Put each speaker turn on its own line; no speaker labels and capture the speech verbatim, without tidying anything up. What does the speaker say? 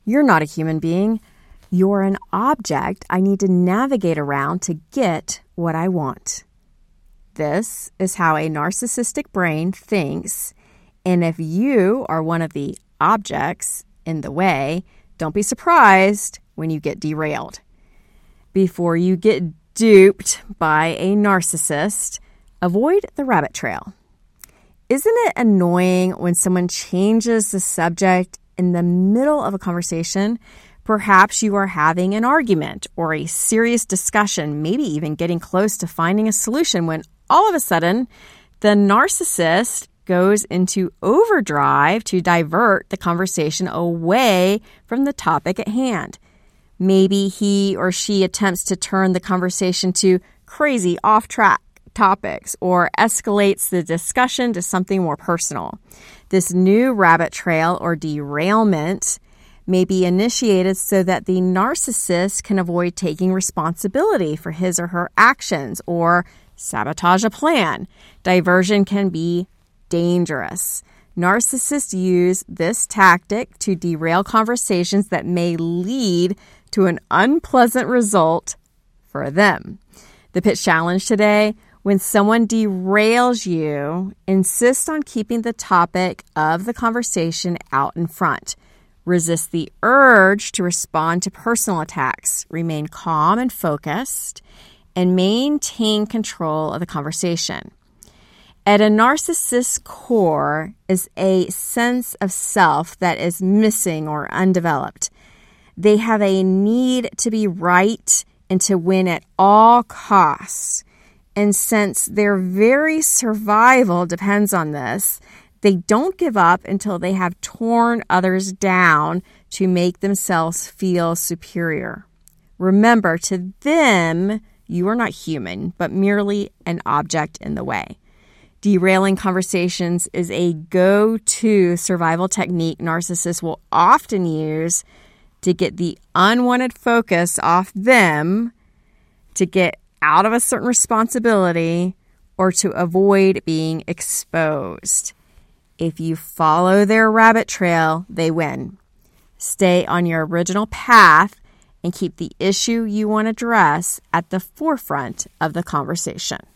You're not a human being. You're an object I need to navigate around to get what I want. This is how a narcissistic brain thinks, and if you are one of the objects in the way, don't be surprised when you get derailed. Before you get duped by a narcissist, avoid the rabbit trail. Isn't it annoying when someone changes the subject in the middle of a conversation? Perhaps you are having an argument or a serious discussion, maybe even getting close to finding a solution, when all of a sudden the narcissist goes into overdrive to divert the conversation away from the topic at hand. Maybe he or she attempts to turn the conversation to crazy off-track topics or escalates the discussion to something more personal. This new rabbit trail or derailment may be initiated so that the narcissist can avoid taking responsibility for his or her actions or sabotage a plan. Diversion can be dangerous. Narcissists use this tactic to derail conversations that may lead to an unpleasant result for them. The pitch challenge today: when someone derails you, insist on keeping the topic of the conversation out in front. Resist the urge to respond to personal attacks. Remain calm and focused, and maintain control of the conversation. At a narcissist's core is a sense of self that is missing or undeveloped. They have a need to be right and to win at all costs. And since their very survival depends on this, they don't give up until they have torn others down to make themselves feel superior. Remember, to them, you are not human, but merely an object in the way. Derailing conversations is a go-to survival technique narcissists will often use to get the unwanted focus off them, to get out of a certain responsibility, or to avoid being exposed. If you follow their rabbit trail, they win. Stay on your original path and keep the issue you want to address at the forefront of the conversation.